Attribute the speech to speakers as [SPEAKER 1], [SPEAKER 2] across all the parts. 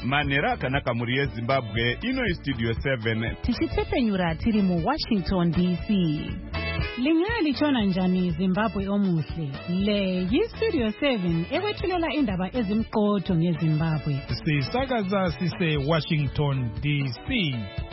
[SPEAKER 1] manhero akanaka muri yezimbabwe. Ino iStudio 7
[SPEAKER 2] tichitsepenyura tiri mu Washington DC. Lingalitshona njani Zimbabwe omuhle? Le yiStudio 7 ekwethulela indaba ezimqotho ngeZimbabwe.
[SPEAKER 3] Sisakaza sise Washington DC.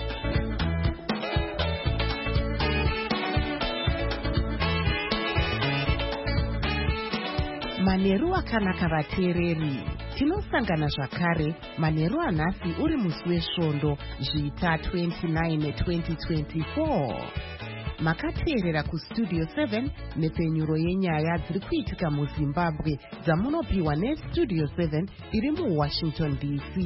[SPEAKER 2] Manheru akanaka vateereri. Tinosangana zvakare manheru anhasi uri musi wesvondo zviita 29 2024. Makateerera kuStudio 7 nepenyuro yenyaya dziri kuitika muZimbabwe dzamunopiwa neStudio 7 iri muWashington DC.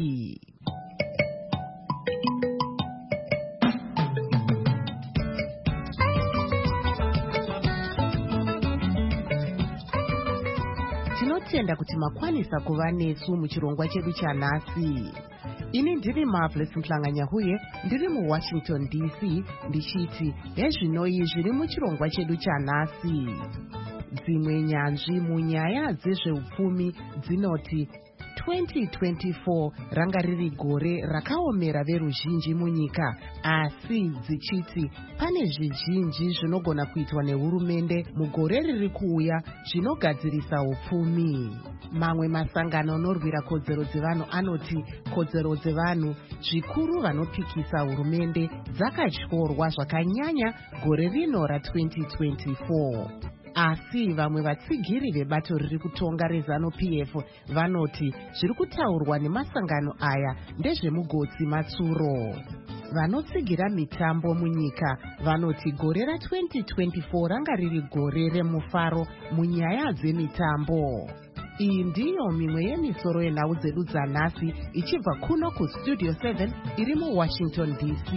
[SPEAKER 2] Tinotenda kuti makwanisa kuva nesu muchirongwa chedu chanhasi. Ini ndiri Marvelous Mhlanganyahuye, ndiri muWashington DC, ndichiti hezvinoi zviri muchirongwa chedu chanhasi. Dzimwe nyanzvi munyaya dzezveupfumi dzinoti 2024 ranga riri gore rakaomera veruzhinji munyika, asi dzichiti pane zvizhinji zvinogona kuitwa nehurumende mugore riri kuuya zvinogadzirisa upfumi. Mamwe masangano anorwira kodzero dzevanhu anoti kodzero dzevanhu zvikuru vanopikisa hurumende dzakatyorwa zvakanyanya gore rino ra2024. Asi vamwe vatsigiri vebato riri kutonga reZANU-PF vanoti zviri kutaurwa nemasangano aya ndezvemugotsi matsuro. Vanotsigira mitambo munyika vanoti gore ra2024 ranga riri gore remufaro munyaya dzemitambo. Iyi ndiyo mimwe yemisoro yenhau dzedu dzanhasi ichibva kuno kuStudio 7 iri muWashington DC.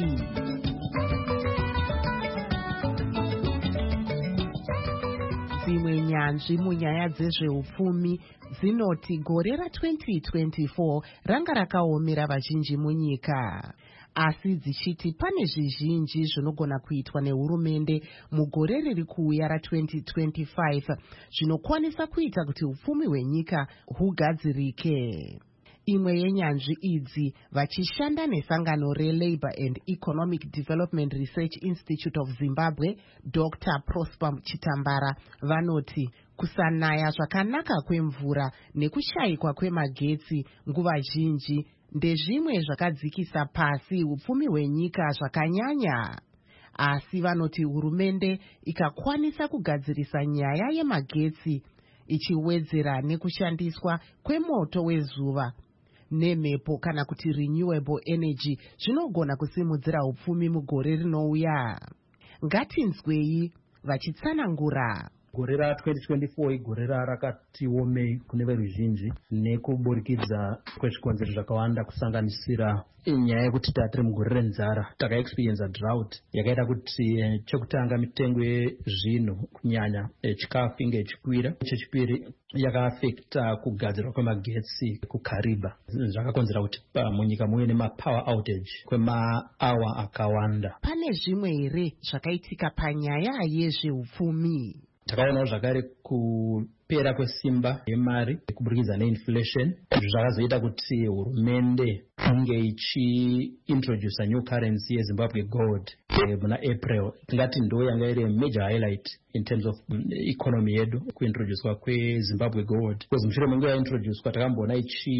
[SPEAKER 2] Dzimwe nyanzvi munyaya dzezveupfumi dzinoti gore ra2024 ranga rakaomera vazhinji munyika, asi dzichiti pane zvizhinji zvinogona kuitwa nehurumende mugore riri kuuya ra2025 zvinokwanisa kuita kuti upfumi hwenyika hugadzirike. Imwe yenyanzvi idzi vachishanda nesangano reLabour and Economic Development Research Institute of Zimbabwe, Dr. Prosper Chitambara, vanoti kusanaya zvakanaka kwemvura nekushayikwa kwemagetsi nguva zhinji ndezvimwe zvakadzikisa pasi upfumi hwenyika zvakanyanya. Asi vanoti hurumende ikakwanisa kugadzirisa nyaya yemagetsi ichiwedzera nekushandiswa kwemoto wezuva nemhepo kana kuti renewable energy zvinogona kusimudzira upfumi mugore rinouya. Ngatinzwei vachitsanangura.
[SPEAKER 4] Gore ra2024 igore rakati omei kune veruzhinji nekuburikidza kwezvikonzero zvakawanda kusanganisira nyaya yekuti tiri mugore renzara, takaexperience drought yakaita kuti chekutanga mitengo yezvinhu kunyanya chikafu inge ichikwira. Chechipiri yakaafekta kugadzirwa kwemagetsi kuKariba, zvakakonzera kuti munyika muve nemapower outage kwemaawa akawanda.
[SPEAKER 2] Pane zvimwe here zvakaitika panyaya yezveupfumi?
[SPEAKER 4] Takaonawo zvakare kupera kwesimba yemari kuburikidza neinflation zvakazoita kuti hurumende inge ichiintroduce new currency yeZimbabwe gold muna April. Tingati ndo yanga iri major highlight in terms of economy yedu kuintroducewa kweZimbabwe gold, because mushure menguva yaintroducewa takamboona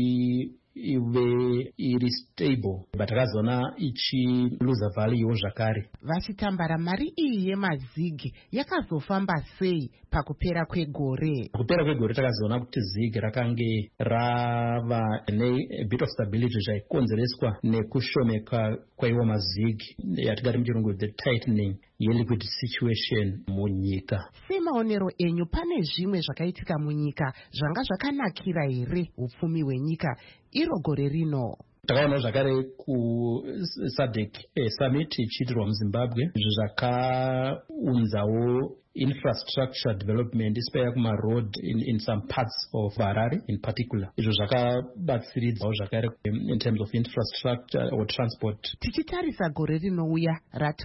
[SPEAKER 4] ive iri stable, but takazoona ichiluza value zvakare.
[SPEAKER 2] Vachitambara mari iyi yemazigi yakazofamba sei pakupera kwegore?
[SPEAKER 4] Kupera kwegore takazoona kuti zigi rakange rava ne bit of stability zvaikonzereswa nekushomeka kwaiwo mazigi yatigati muchirungu the tightening yeliquid situation munyika.
[SPEAKER 2] Semaonero enyu pane zvimwe zvakaitika munyika zvanga zvakanakira here upfumi hwenyika iro gore rino?
[SPEAKER 4] Takaona zvakare kuSADC summit ichiitirwa muZimbabwe zvakaunzawo infrastructure development isipaya kuma-road in some parts of Harare in particular. Izvo zvakabatsiridzawo zvakare in terms of infrastructure or transport.
[SPEAKER 2] Tichitarisa gore rinouya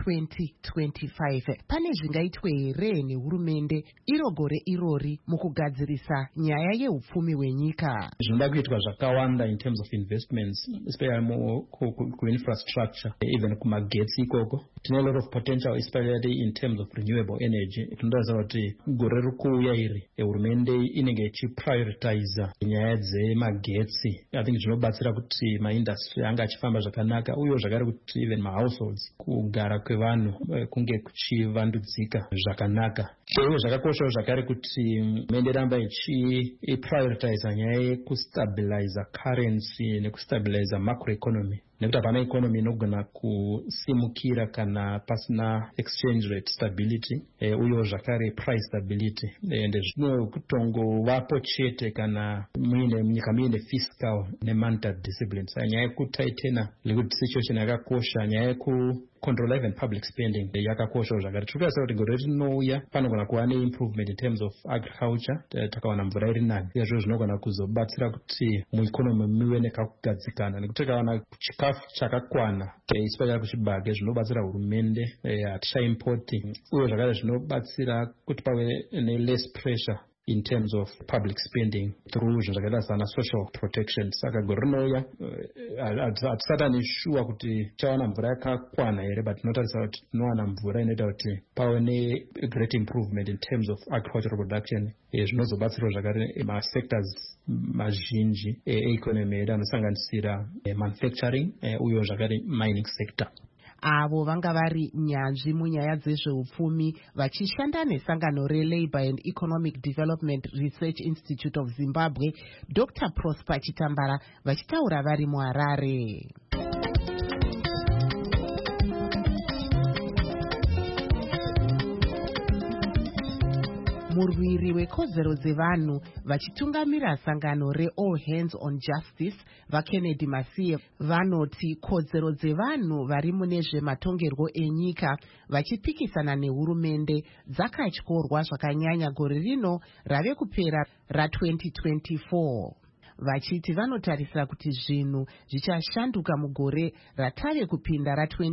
[SPEAKER 2] ra2025 pane zvingaitwe here nehurumende iro gore irori mukugadzirisa nyaya yeupfumi hwenyika?
[SPEAKER 4] Zvinoda kuitwa zvakawanda in terms of investments, especially ku-infrastructure, even kumagetsi ikoko. Tine a lot of potential, especially in terms of renewable energy. Tinotarisira kuti gore rikuuya iri hurumende inenge ichiprioritiza nyaya dzemagetsi. I think zvinobatsira kuti maindustry anga achifamba zvakanaka, uye zvakare kuti even mahouseholds kugara kwevanhu kunge kuchivandudzika zvakanaka. Uye zvakakoshawo zvakare kuti hurumende ramba ichiprioritiza nyaya yekustabiliza currency nekustabiliza macroeconomy. Nekuti hapana economy inogona kusimukira kana pasina exchange rate stability, uye zvakare price stability. Ende zvinotongovapo chete kana nyika muine fiscal nemonetary discipline. Nyaya yekutaitena lekuti situation yakakosha, nyaya control even public spending yakakosha zvakare. Tirikutarisira kuti gore rinouya panogona kuva improvement in terms of agriculture, takawana mvura iri nani. Izvo zvinogona kuzobatsira kuti mueconomy muve nekugadzikana, nekuti takawana chikafu chakakwana especially kuchibage zvinobatsira hurumende, hatichaimporting, uye zvakare zvinobatsira kuti pave ne-less pressure in terms of public spending through zvakaita sana social protection. Saka gore rinouya hatisati neshuwa kuti tichawana mvura yakakwana here, but tinotarisa kuti tinowana mvura inoita kuti pave ne-great improvement in terms of agricultural production. Zvinozobatsirawo zvakare masectors mazhinji economy yedu anosanganisira manufacturing uye zvakare mining sector.
[SPEAKER 2] Avo vanga vari nyanzvi munyaya dzezveupfumi vachishanda nesangano reLabour and Economic Development Research Institute of Zimbabwe, Dr. Prosper Chitambara, vachitaura vari muHarare. Murwiri wekodzero dzevanhu vachitungamira sangano reAll Hands on Justice vaKennedy Masiye vanoti kodzero dzevanhu vari mune zvematongerwo enyika vachipikisana nehurumende dzakatyorwa zvakanyanya gore rino rave kupera ra2024. Vachiti vanotarisira kuti zvinhu zvichashanduka mugore ratave kupinda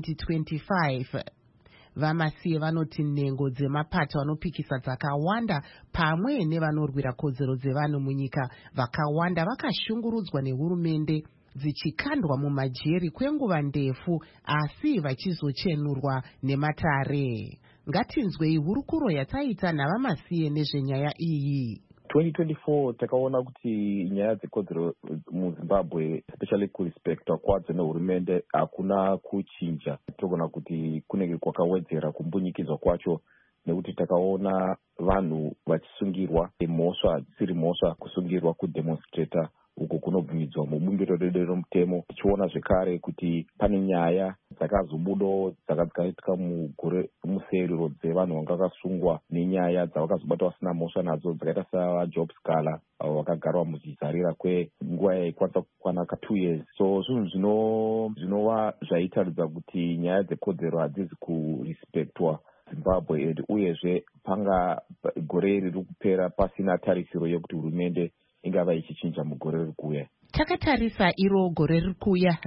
[SPEAKER 2] ra2025. Vamasiye vanoti nhengo dzemapato anopikisa dzakawanda pamwe nevanorwira kodzero dzevanhu munyika vakawanda vakashungurudzwa nehurumende dzichikandwa mumajeri kwenguva ndefu asi vachizochenurwa nematare. Ngatinzwei hurukuro yataita navamasiye nezvenyaya iyi.
[SPEAKER 5] 2024 takaona kuti nyaya dzekodzero muZimbabwe especially kurespektwa kwadzo nehurumende hakuna kuchinja. Togona kuti kunenge kwakawedzera kumbunyikidzwa kwacho, nekuti takaona vanhu vachisungirwa mhosva dzisiri mhosva, kusungirwa kudemonstrata uko kunobvumidzwa mubumbiro redu romutemo. Tichiona zvekare kuti pane nyaya dzakazobudawo dzakaitika mugore muserero dzevanhu vanga vakasungwa nenyaya dzavakazobata vasina mhosva nadzo, dzakaita savaJob Scala avo vakagarwa muzvizarira kwenguva yaikwanisa kukwana ka2 years. So zvinhu zvinova zvaitaridza kuti nyaya dzekodzero hadzizi kurespektwa Zimbabwe, uyezve panga gore iri kupera pasina tarisiro yekuti hurumende ingava ichichinja mugore riri kuuya.
[SPEAKER 2] Takatarisa iro gore riri kuuya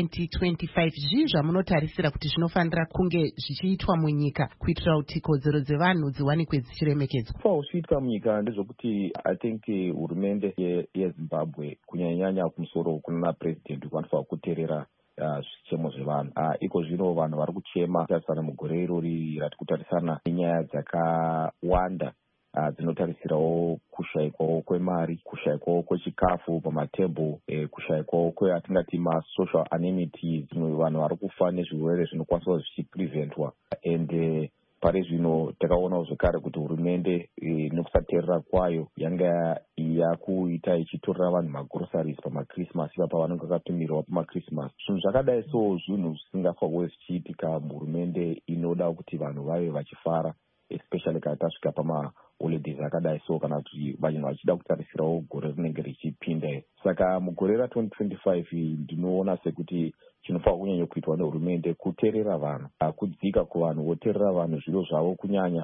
[SPEAKER 2] ra2025, zvii zvamunotarisira kuti zvinofanira kunge zvichiitwa munyika kuitira kuti kodzero dzevanhu dziwanikwe dzichiremekedzwa?
[SPEAKER 5] Zvichiitwa munyika ndezvokuti I think hurumende yeZimbabwe kunyanya kumusoro kuna president vanofanira kuteerera zvichemo zvevanhu. Iko zvino vanhu vari kuchema kutarisana mugore irori rati kutarisana nenyaya dzakawanda dzinotarisirawo kushayikwawo kwemari, kushayikwawo kwechikafu pamatebho, kushayikwawo kweatingati masocial amenities, vanhu vari kufa nezvirwere zvinokwanisa zvichipreventwa. And pari zvino takaonawo zvekare kuti hurumende nekusateerera kwayo yanga yakuita ichitorera vanhu magroceries pamakrismas ipa pavanenge vakatumirwa pamakrismas. Zvinhu zvakadai so zvinhu zvisingafanirwe zvichiitika. Hurumende inoda kuti vanhu vave vachifara, especially kana tasvika pamaholidays akadai so, kana kuti vanhu vachida kutarisirawo gore rinenge richipinda. Saka mugore ra2025 ndinoona sekuti chinofanira kunyanya kuitwa nehurumende kuteerera vanhu, kudzika kuvanhu voteerera vanhu zviro zvavo kunyanya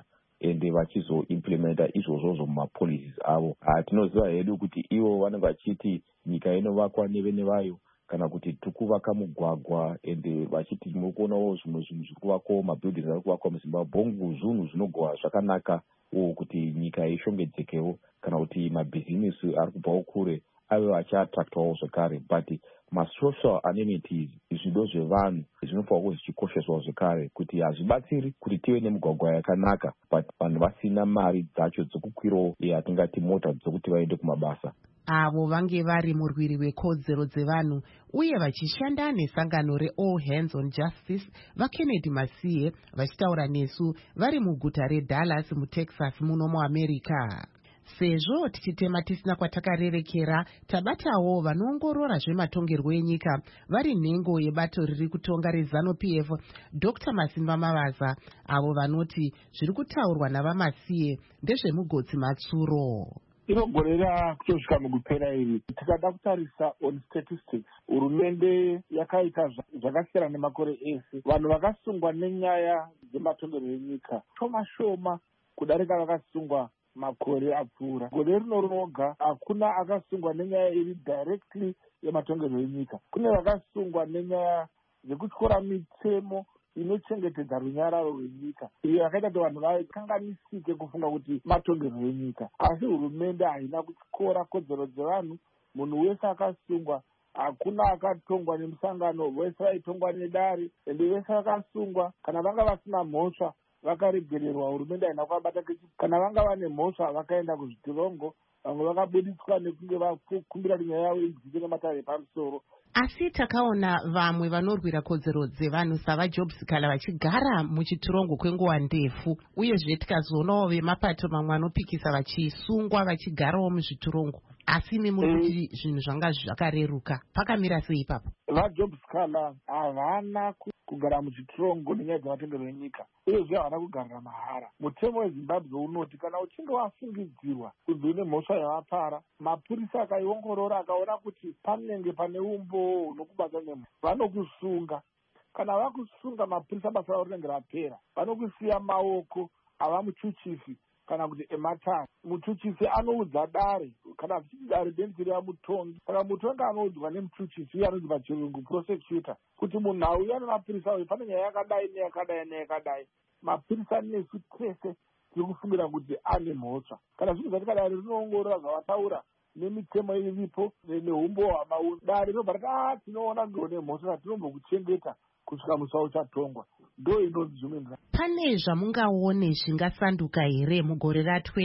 [SPEAKER 5] ende vachizoimplementa izvozvozvo mumapolicies avo. Tinoziva hedu kuti ivo vanenge vachiti nyika inovakwa nevene vayo, kana kuti tikuvaka mugwagwa ende vachiti murikuonawo zvimwe zvinhu zviri kuvakwawo, mabuildings ari kuvakwa muzimbabwe. Bongo zvinhu zvinogwa zvakanaka kuti nyika ishongedzekewo, kana kuti mabhizinesi ari kubvawo kure ave vachiattractwawo zvekare. But masocial amenities, zvido zvevanhu zvinofanira kuva zvichikosheswawo zvekare, kuti hazvibatsiri kuti tive nemugwagwa yakanaka but vanhu vasina mari dzacho dzokukwirawo yatingati mota dzokuti vaende kumabasa.
[SPEAKER 2] Avo vange vari murwiri wekodzero dzevanhu uye vachishanda nesangano reAll Hands on Justice vaKennedy Masiye vachitaura nesu vari muguta reDallas muTexas muno muAmerica. Sezvo tichitema tisina kwatakarerekera, tabatawo vanoongorora zvematongerwo enyika vari nhengo yebato riri kutonga reZANU-PF, Dr. Masimba Mavaza, avo vanoti zviri kutaurwa navaMasiye ndezvemugotsi matsuro.
[SPEAKER 6] Inogorera kutosvika mukupera iri. Tikada kutarisa on statistics, hurumende yakaita zvakasiyana nemakore ese. Vanhu vakasungwa nenyaya dzematongerwo enyika shoma kudarika vakasungwa makore apfuura. Gore rino roga hakuna akasungwa nenyaya iri directly yematongerwo enyika. Kune vakasungwa nenyaya dzekutyora mitemo inochengetedza runyararo rwenyika, iyo yakaita kuti vanhu vakanganisike kufunga kuti matongerwo enyika. Asi hurumende haina kutyora kodzero dzevanhu. Munhu wese akasungwa, hakuna akatongwa nemusangano, vese vaitongwa nedare, ende vese vakasungwa. Kana vanga vasina mhosva vakaregererwa, hurumende haina kuvabata. Kana vanga vane mhosva vakaenda kuzvitirongo, vamwe vakabuditswa nekunge vakumbira kuti nyaya yavo idzike nematare epamusoro.
[SPEAKER 2] Asi takaona vamwe vanorwira kodzero dzevanhu savaJobs Kala vachigara muchitirongo kwenguva ndefu, uyezve tikazoonawo vemapato mamwe anopikisa vachisungwa vachigarawo muzvitirongo. Asi imi muri kuti zvinhu zvanga zvakareruka, pakamira sei ipapo?
[SPEAKER 6] VaJobs Kala havana kugara muchitirongo nenyaya dzematongerwo enyika, uyezve havana kugarira mahara. Mutemo weZimbabwe unoti kana uchinge wafungidzirwa kunzi une mhosva yavapara, mapurisa akaiongorora akaona kuti panenge pane umbo hunokubata nemhosva, vanokusunga. Kana vakusunga, mapurisa basa ravo rinenge rapera. Vanokusiya maoko avamuchuchifi kana kuti ematanga. Muchuchifi anoudza dare, kana zvichiti dare benzi remutongi. Saka mutongi anoudzwa nemuchuchifi, iye anonzi pachirungu prosecutor, kuti munhu auya nemapurisa uyu pane nyaya yakadai neyakadai neyakadai. Mapurisa nesu tese tiri kufungira kuti ane mhosva. Kana zvinhu zvatikadai rinoongorora zvavataura nemitemo iripo neumbo hwamauni, dare rinobva rati tinoona ndione mhosva tinombokutengeta kusvika musi wauchatongwa. Ndo inonzi zvimwe.
[SPEAKER 2] Pane zvamungaone zvingasanduka here mugore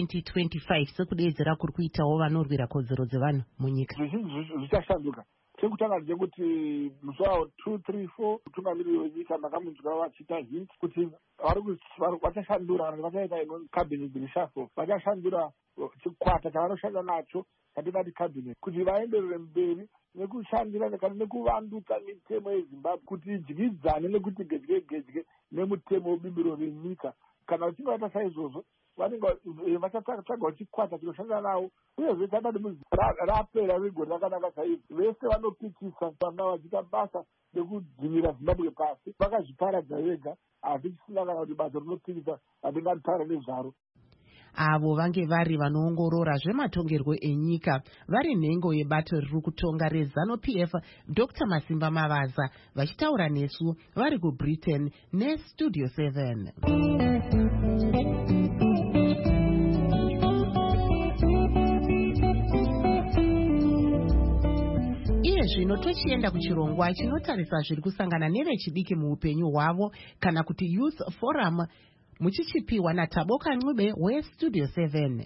[SPEAKER 2] ra2025 sekudeedzera kuri kuitawo vanorwira kodzero dzevanhu munyika?
[SPEAKER 6] Zvizhinji zvichashanduka. Chekutanga ndechekuti musi wa 2, 3, 4 mutungamiriri wenyika ndakamunzwa vachita hint kuti vachashandura, vachaita inonzi cabinet reshuffle, vachashandura chikwata chavanoshanda nacho chatingati cabinet, kuti vaenderere mberi nekushandira kana nekuvandutsa mitemo yeZimbabwe kuti idyidzane nekuti gedye nemutemo webimbiro renyika. Kana vachinge vaita saizvozvo, vachatsvaga chikwata chinoshandira navo, uyezve chada kuti rapera rigore rakanaka saizvo. Vese vanopikisa vanga vachiita basa rekudzimira Zimbabwe pasi, vakazviparadza vega, asi tisina kana kuti basa rinopikisa hatingataura nezvaro.
[SPEAKER 2] Avo vange vari vanoongorora zvematongerwo enyika vari nhengo yebato riri kutonga reZANU-PF, Dr. Masimba Mavaza vachitaura nesu vari kuBritain neStudio 7. Iye zvino tochienda kuchirongwa chinotarisa zviri kusangana nevechidiki muupenyu hwavo, kana kuti Youth Forum, muchichipiwa naTaboka Ncube weStudio 7.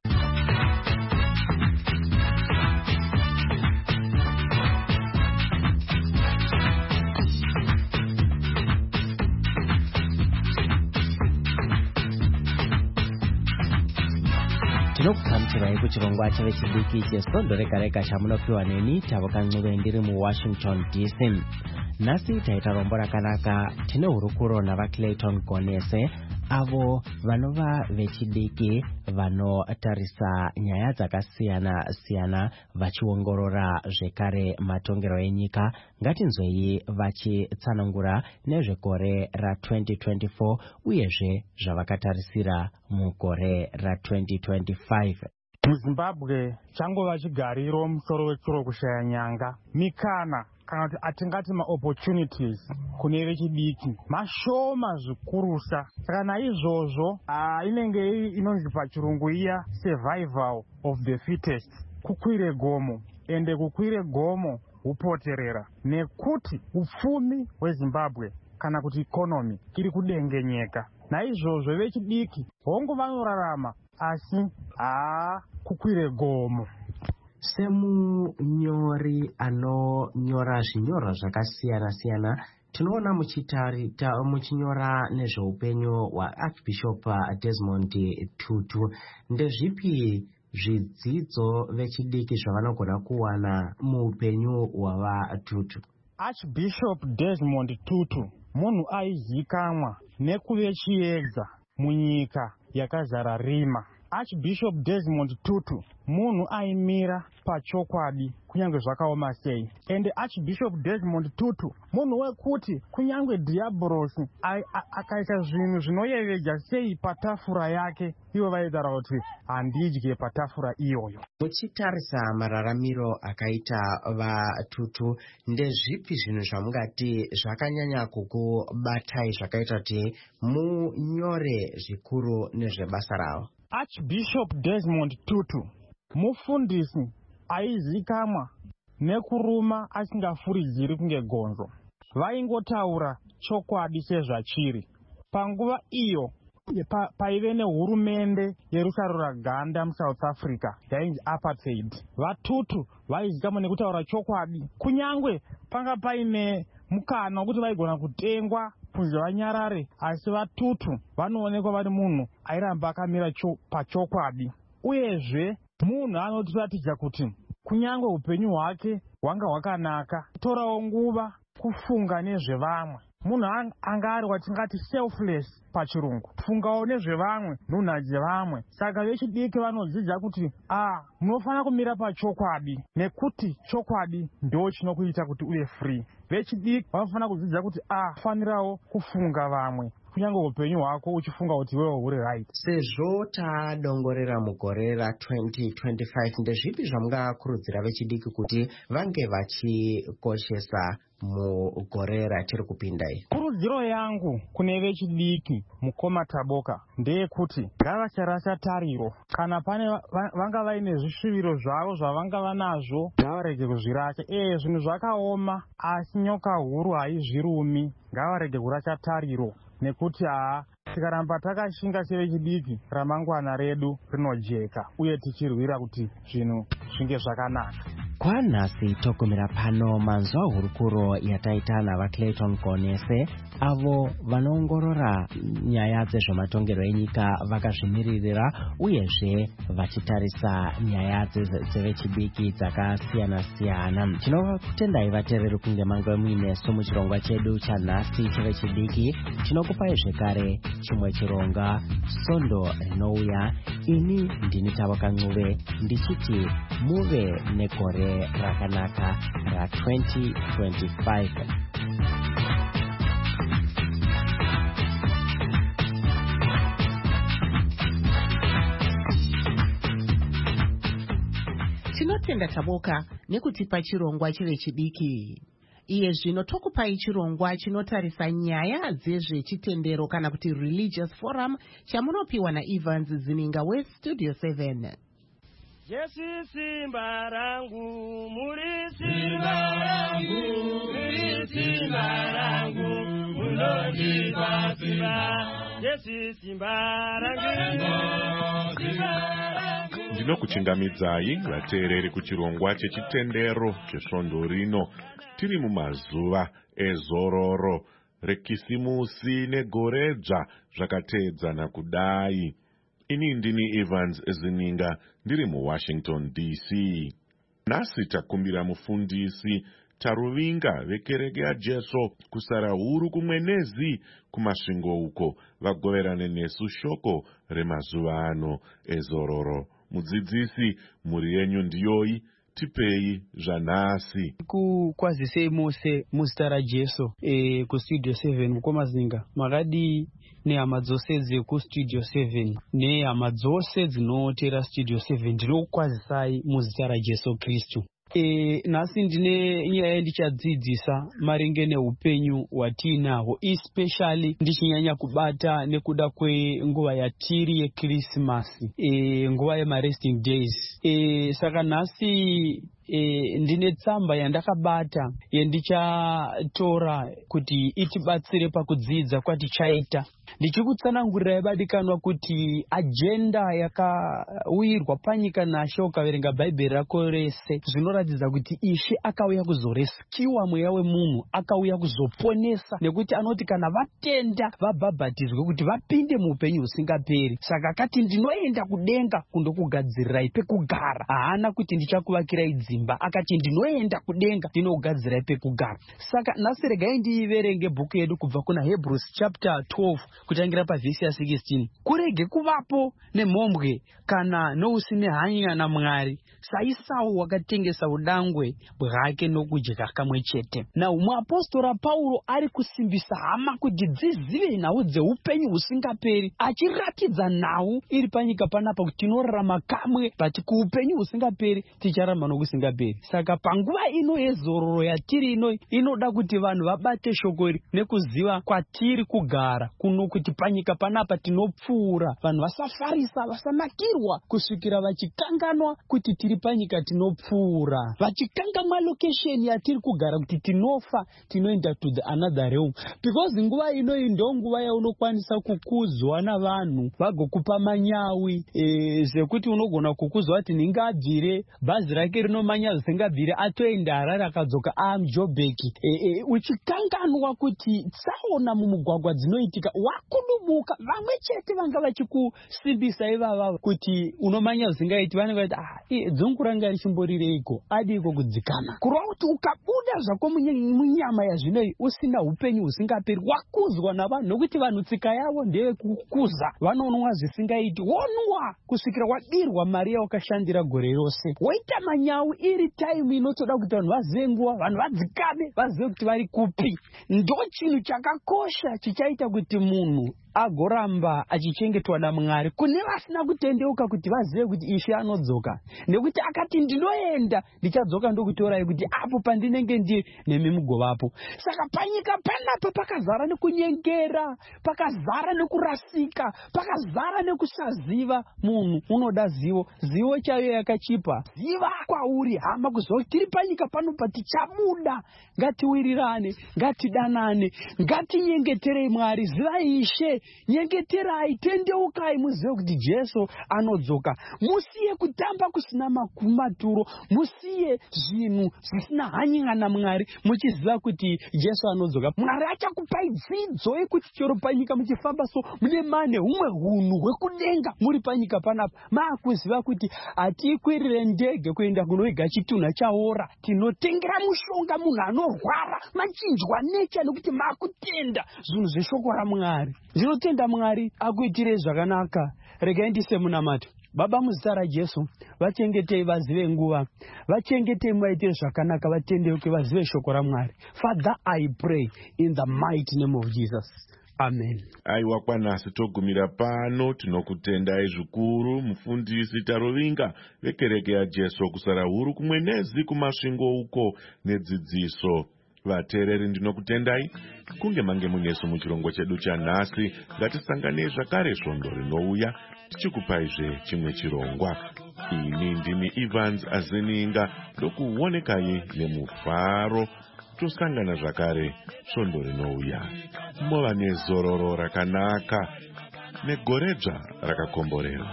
[SPEAKER 7] tinokugamuchirai kuchirongwa chevechidiki chesondo rega rega chamunopiwa neni Taboka Ncube ndiri muWashington DC. Nasi taita rombo rakanaka tine hurukuro navaClayton Konese avo vanova vechidiki vanotarisa nyaya dzakasiyana-siyana vachiongorora zvekare matongero enyika. Ngatinzwei vachitsanangura nezvekore ra2024 uyezve zvavakatarisira mugore ra2025.
[SPEAKER 8] MuZimbabwe changova chigariro musoro wechiro kushaya nyanga, mikana kana kuti atingati maopportunities kune vechidiki mashoma zvikurusa. Saka naizvozvo inenge inonzi pachirungu iya survival of the fittest, kukwire gomo. Ende kukwire gomo hupoterera nekuti upfumi hweZimbabwe kana kuti ikonomi iri kudengenyeka. Naizvozvo vechidiki hongu vanorarama asi kukwire gomo.
[SPEAKER 7] Semunyori anonyora zvinyorwa zvakasiyana-siyana, tinoona muchinyora nezveupenyu hwaArchbishop Desmond Tutu. Ndezvipi zvidzidzo vechidiki zvavanogona kuwana muupenyu hwavaTutu?
[SPEAKER 8] Archbishop Desmond Tutu munhu aizikanwa nekuve chiedza munyika yakazara rima. Archbishop Desmond Tutu munhu aimira pachokwadi kunyange zvakaoma sei. Ende Archbishop Desmond Tutu munhu wekuti kunyange dhiabhorosi akaita zvinhu zvinoyevedza sei patafura yake, ivo vaitaura kuti handidye patafura iyoyo.
[SPEAKER 7] Muchitarisa mararamiro akaita vaTutu, ndezvipi zvinhu zvamungati zvakanyanya kukubatai zvakaita kuti munyore zvikuru nezvebasa ravo?
[SPEAKER 8] Archbishop Desmond Tutu mufundisi aizikamwa nekuruma asingafuridziri kunge gonzo. Vaingotaura chokwadi sezvachiri. Panguva iyo paive nehurumende yerusarura ganda muSouth Africa yainzi apartheid. VaTutu vaizikamwa nekutaura chokwadi, kunyangwe panga paine mukana wekuti vaigona kutengwa kunzi vanyarare, asi vaTutu vanoonekwa vari munhu airamba akamira pachokwadi. Uyezve munhu anotiratidza kuti kunyange upenyu hwake hwanga hwakanaka, torawo nguva kufunga nezvevamwe. Munhu anga ari watingati selfless pachirungu, kufungawo nezvevamwe nhunha dzevamwe. Saka vechidiki vanodzidza kuti munofanira kumira pachokwadi nekuti chokwadi ndo chinokuita kuti uve free. Vechidiki vanofanira kudzidza kuti fanirawo kufunga vamwe kunyange upenyu hwako uchifunga kuti wewe uri right.
[SPEAKER 7] Sezvo tadongorera mugore ra2025, ndezvipi zvamungakurudzira vechidiki kuti vange vachikoshesa mugore ratiri kupinda iri?
[SPEAKER 8] Kurudziro yangu kune vechidiki mukoma Taboka ndeyekuti ngavacharasa tariro. Kana pane vanga vaine zvisviviro zvavo zvavanga vanazvo, ngavarege kuzvirasa. Zvinhu zvakaoma asi nyoka huru haizvirumi. Ngavarege kurasa tariro nekuti tikaramba takashinga sevechidiki, ramangwana redu rinojeka uye tichirwira kuti zvinhu zvinge zvakanaka.
[SPEAKER 7] Kwanhasi togumira pano manzwa hurukuro yataita navaClayton Konese avo vanoongorora nyaya dzezvematongero enyika vakazvimiririra uyezve vachitarisa nyaya dzevechidiki dzakasiyana-siyana. Tinokutendai vateereri kunge mange muinesu muchirongwa chedu chanhasi chevechidiki. Tinokupai zvekare chimwe chironga Sondo rinouya. Ini ndini Taboka Ncube ndichiti muve negore rakanaka ra2025.
[SPEAKER 2] Tinotenda Taboka nekutipa chirongwa chevechidiki. Iye zvino tokupai chirongwa chinotarisa nyaya dzezvechitendero kana kuti religious forum chamunopiwa naEvans Zininga weStudio 7.
[SPEAKER 9] Jesu simba rangu, muri simba rangu, muri simba rangu, munondipa simba. Jesu simba rangu,
[SPEAKER 1] ndinokuchingamidzai vateereri kuchirongwa chechitendero chesvondo rino. Tiri mumazuva ezororo rekisimusi negoredzva zvakateedzana kudai. Ini ndini Evans Zininga ndiri muWashington DC. Nhasi takumbira mufundisi Taruvinga vekereke yaJesu kusara huru kumwenezi kumasvingo uko vagoverane nesu shoko remazuva ano ezororo. Mudzidzisi, mhuri yenyu ndiyoyi, tipei zvanhasi.
[SPEAKER 10] Kukwazisei mose muzita raJesu kustudio 7 mukomazinga makadi nehama dzose dzekustudio 7 nehama dzose dzinotera studio 7 ndinokukwazisai muzita raJesu Kristu. Nhasi ndine nyaya ndichadzidzisa maringe neupenyu hwatiinahwo, especially ndichinyanya kubata nekuda kwenguva yatiri yeKrisimasi, nguva yemaresting days. Saka nhasi ndine tsamba yandakabata yandichatora kuti itibatsire pakudzidza kwatichaita. Ndichikutsanangurira ibadikanwa kuti ajenda yakauyirwa panyika naShe ukaverenga bhaibheri rako rese zvinoratidza kuti Ishe akauya kuzoreskiwa mweya wemunhu, akauya kuzoponesa, nekuti anoti kana vatenda vabhabhatizwe kuti vapinde muupenyu husingaperi. Saka akati ndinoenda kudenga kundokugadzirirai pekugara. Haana kuti ndichakuvakirai dzimba, akati ndinoenda kudenga ndinokugadzirai pekugara. Saka nhasi regai ndiiverenge bhuku yedu kubva kuna Hebrews chapter 12 kutangira pavhesi ya16. Kurege kuvapo nemhombwe kana nousine hanya naMwari, saIsau wakatengesa udangwe bwake nokudya kamwe chete. Now muapostora Paulo ari kusimbisa hama kuti dzizive nhau dzeupenyu husingaperi, achiratidza nhau iri panyika panapa kuti tinorarama kamwe, but kuupenyu husingaperi tichararama nokusingaperi. Saka panguva ino yezororo yatiri ino inoda kuti vanhu vabate shoko iri nekuziva kwatiri kugara kuno, kuti panyika panapa tinopfuura. Vanhu vasafarisa, vasanakirwa kusvikira vachikanganwa kuti tiri panyika tinopfuura, vachikanganwa location yatiri kugara kuti tinofa, tinoenda to the another realm. Because nguva inoyi ndo nguva yaunokwanisa kukudzwa navanhu vagokupa manyawi zvekuti unogona kukudzwa kuti ningabvire bhazi rake rinomanya zvisingabvire atoenda Harare akadzoka aMjobeki. Uchikanganwa kuti tsaona mumugwagwa dzinoitika wakudumuka, vamwe chete vanga vachikusimbisa ivava kuti unomanya zvisingaiti, vanenge vati dzungu ranga richimborireiko, adiko kudzikana. Kureva kuti ukabuda zvako munyama yazvinoi usina upenyu husingaperi, wakudzwa navanhu, nokuti vanhu tsika yavo ndeyekukuza, vanonwa zvisingaiti, wonwa kusvikira wadirwa mari yawakashandira gore rose, woita manyawi. Iri time inotoda kuti vanhu vazive nguva, vanhu vadzikame, vazive kuti vari kupi. Ndo chinhu chakakosha chichaita kuti munhu agoramba achichengetwa naMwari, kune vasina kutendeuka kuti vazive kuti Ishe anodzoka. Nekuti akati ndinoenda ndichadzoka ndokutorai kuti apo pandinenge ndi nemi mugovapo. Saka panyika panapa pakazara nekunyengera, pakazara nekurasika, pakazara nekusaziva. Munhu unoda zivo, zivo chayo yakachipa. Ziva kwauri hama kuziva tiri panyika panopa tichabuda. Ngatiwirirane, ngatidanane, ngatinyengeterei Mwari. Zivai Ishe, nyengeterai, tendeukai, muzive kuti Jesu anodzoka. Musiye kutamba kusina makumaturo, musiye zvinhu zvisina hanya naMwari, muchiziva kuti Jesu anodzoka. Mwari achakupai dzidzo yekuti chero panyika muchifamba so mune mane humwe hunhu hwekudenga muri panyika panapa, maakuziva kuti hatikwirire ndege kuenda kunoiga chitunha chaora, tinotengera mushonga munhu anorwara, machinjwa necha, nekuti maakutenda zvinhu zveshoko raMwari. Ndinotenda Mwari akuitirei zvakanaka. Regai ndisemunamata. Baba, muzita raJesu, vachengetei vazive nguva, vachengetei muvaitire zvakanaka, vatendeuke vazive shoko raMwari. Father, I pray in the mighty name of Jesus. Amen.
[SPEAKER 1] Aiwa kwanhasi togumira pano. Tinokutendai zvikuru mufundisi Taruvinga vekereke yaJesu kusara huru kumwenezi kumasvingo uko nedzidziso. Vateereri, ndinokutendai kunge mange munesu muchirongo chedu chanhasi. Ngatisanganei zvakare svondo rinouya tichikupaizve chimwe chirongwa. Ini ndini Evans Azeninga, ndokuonekai nemufaro. Tosangana zvakare svondo rinouya. Mova nezororo rakanaka negoredzva rakakomborerwa.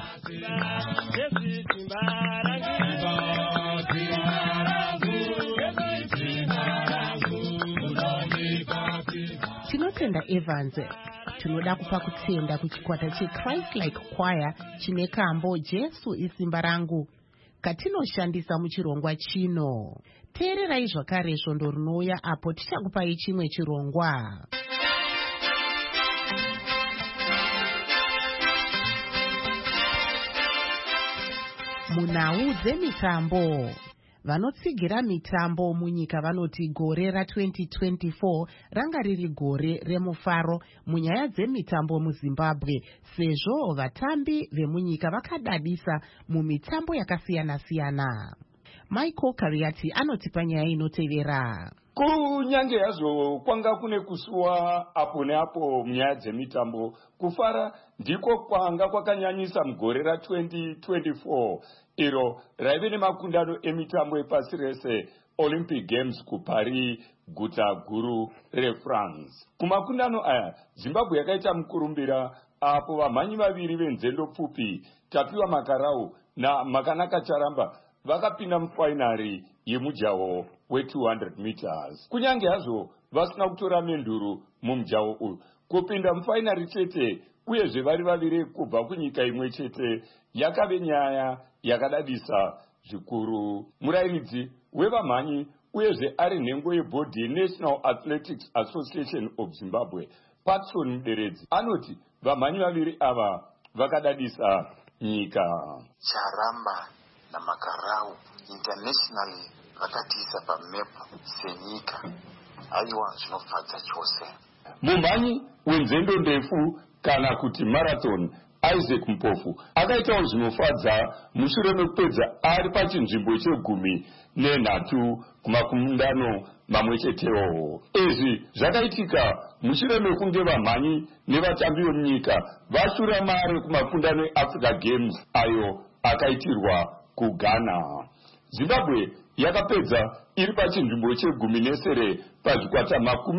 [SPEAKER 2] Tinotenda Evans. Tinoda kupa kutenda kuchikwata cheChrist Like Choir chine kambo Jesu isimba rangu. katinoshandisa muchirongwa chino. Teererai zvakare svondo rinouya apo tichakupai chimwe chirongwa. Munhau dzemitambo. Vanotsigira mitambo munyika vanoti gore ra2024 ranga riri gore remufaro munyaya dzemitambo muZimbabwe, sezvo vatambi vemunyika vakadadisa mumitambo yakasiyana-siyana. Michael Kariati anotipa nyaya inotevera.
[SPEAKER 11] Kunyange hazvo kwanga kune kusuwa apo neapo munyaya dzemitambo, kufara ndiko kwanga kwakanyanyisa mugore ra2024 iro raive nemakundano emitambo epasi rese Olympic Games kuParis, guta guru reFrance. Kumakundano aya Zimbabwe yakaita mukurumbira apo vamhanyi vaviri venzendo pfupi Tapiwa Makarau naMakanaka Charamba vakapinda mufainari yemujaho we200 meters. Kunyange hazvo vasina kutora menduru mumujaho uyu, kupinda mufainari chete uyezve vari vaviri kubva kunyika imwe chete yakave nyaya yakadadisa zvikuru. Murairidzi wevamhanyi uyezve ari nhengo yebhodhi yeNational Athletics Association of Zimbabwe, Patson Muderedzi, anoti vamhanyi vaviri ava vakadadisa nyika.
[SPEAKER 12] Charamba naMakarau internationally vakatiisa pamepu senyika. Aiwa, zvinofadza chose.
[SPEAKER 11] Mumhanyi wenzendo ndefu kana kuti marathon Isaac Mpofu akaitawo zvinofadza mushure mekupedza ari pachinzvimbo che13 kumakundano mamwe chetewo. Izvi zvakaitika mushure mekunge vamhanyi nevatambi vemunyika vashura mari kumakundano eAfrica Games ayo akaitirwa kuGhana. Zimbabwe yakapedza iri pachinzvimbo che13 pazvikwata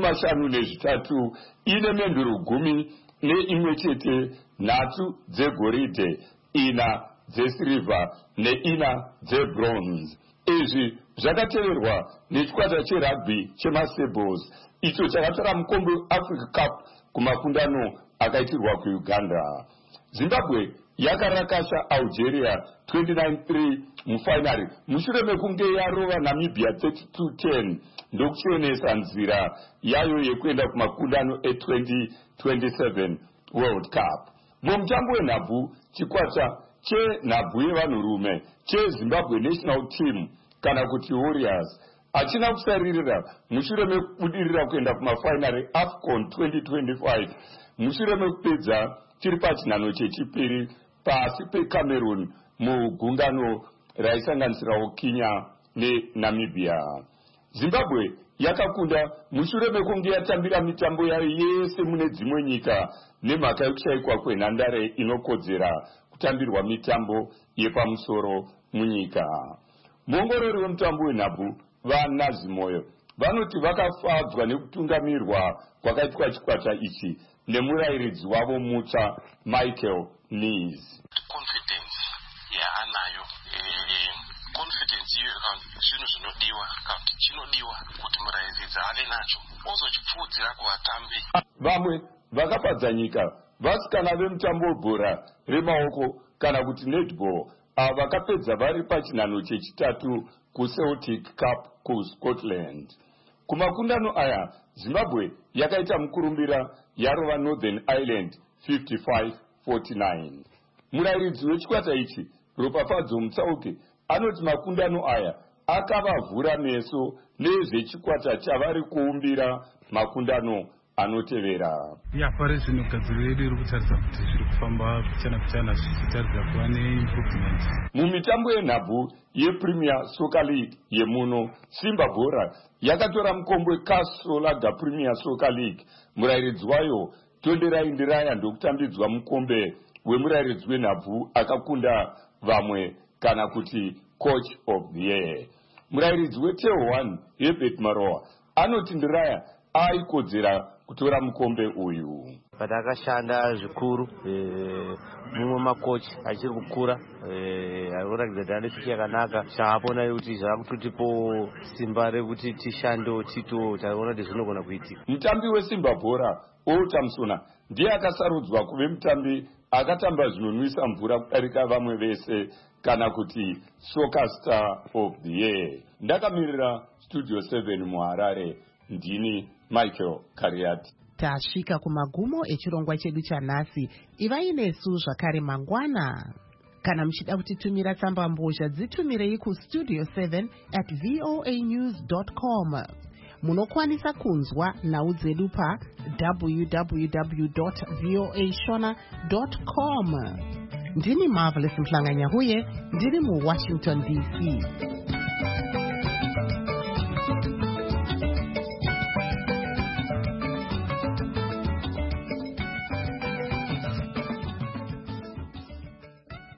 [SPEAKER 11] 53 ine menduru 10 neimwe chete, 3 dzegoridhe, 4 dzesirivha ne4 dzebronze. Izvi zvakateverwa nechikwata cherugby chemaSables icho chakatora mukombe Africa Cup kumakundano akaitirwa kuUganda. Zimbabwe yakarakasha Algeria 29-3 mufainari mushure mekunge yarova Namibia 32-10 ndokuchionesa nzira yayo yekuenda kumakundano e2027 World Cup. Mumutambo wenhabvu, chikwata chenhabvu yevanhurume cheZimbabwe National Team kana kuti Warriors achina kusaririra mushure mekubudirira kuenda kumafainari AFCON 2025 mushure mekupedza chiri pachinhano chechipiri pasi peCameroon mugungano raisanganisirawo Kenya neNamibia. Zimbabwe yakakunda mushure mekunge yatambira mitambo yayo yese mune dzimwe nyika nemhaka yekushayikwa kwenhandare inokodzera kutambirwa mitambo yepamusoro munyika. Muongorori wemutambo wenhabvu vaNazimoyo vanoti vakafadzwa nekutungamirwa kwakaitwa chikwata ichi nemurairidzi wavo mutsva Michael Nees.
[SPEAKER 12] Confidence yaanayo, confidence iyo zvinhu zvinodiwa, chinodiwa kuti murairidzi ave nacho ozochipfuudzira kuvatambi.
[SPEAKER 11] Vamwe vakafadza nyika vasikana vemutambo webhora remaoko kana kuti netball vakapedza vari pachinhano chechitatu kuCeltic Cup kuScotland. Kumakundano aya Zimbabwe yakaita mukurumbira yarova Northern Ireland 55-49. Murairidzi wechikwata ichi Ropafadzo Mutsauke anoti makundano aya akavavhura meso nezvechikwata chavari kuumbira makundano anotevera.
[SPEAKER 3] Pari zvino gadziriro yedu iri kutarisa kuti zviri kufamba kuchana zvichitaridza kuva neimprovement.
[SPEAKER 11] Mumitambo yenhabvu yePremier Soccer League yemuno, Simba Bora yakatora mukombe kaSolaga Premier Soccer League. Murairidzi wayo Tonderai Ndiraya ndokutambidzwa mukombe wemurairidzi wenhabvu akakunda vamwe kana kuti Coach of the Year. Murairidzi weTel1 Herbert Maroa anoti Ndiraya aikodzera kutora mukombe uyu.
[SPEAKER 13] Patakashanda zvikuru, mumwe makochi achiri kukura, arikuratidza kuti ane fiki yakanaka. Chakapona kuti zvakututipo simba rekuti tishando tito taona kuti zvinogona kuitika.
[SPEAKER 11] Mutambi weSimba Bora Walter Musona ndiye akasarudzwa kuve mutambi akatamba zvinonwisa mvura kudarika vamwe vese kana kuti soccer star of the year. Ndakamirira Studio 7 muHarare, ndini Michael Kariati.
[SPEAKER 2] Tasvika kumagumo echirongwa chedu chanhasi. Ivai nesu zvakare mangwana. Kana muchida kutitumira tsamba mbozha, dzitumirei kustudio 7@voanews.com. Munokwanisa kunzwa nhau dzedu pa www.voashona.com. Ndini Marvelous Mhlanganya huye, ndiri muWashington DC.